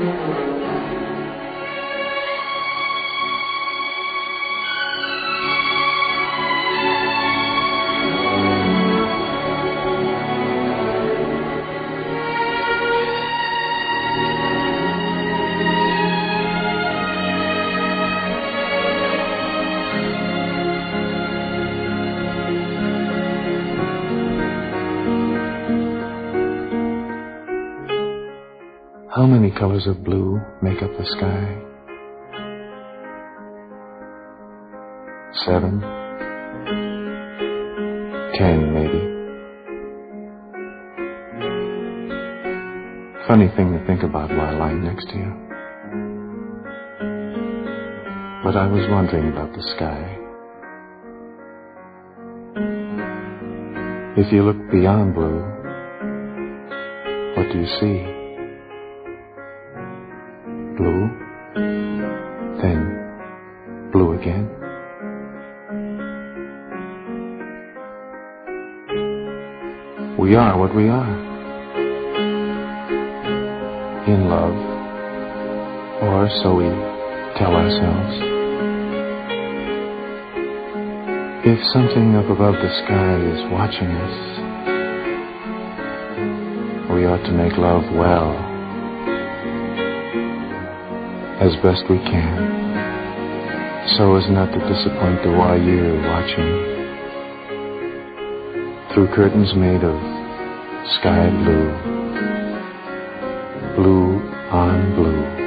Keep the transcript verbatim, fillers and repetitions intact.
How many colors of blue make up the sky? Seven? Ten, maybe. Funny thing to think about while lying next to you. But I was wondering about the sky. If you look beyond blue, what do you see? Blue, then blue again. We are what we are. In love, or so we tell ourselves. If something up above the sky is watching us, we ought to make love well, as best we can, so as not to disappoint the voyeur watching through curtains made of sky blue, blue on blue.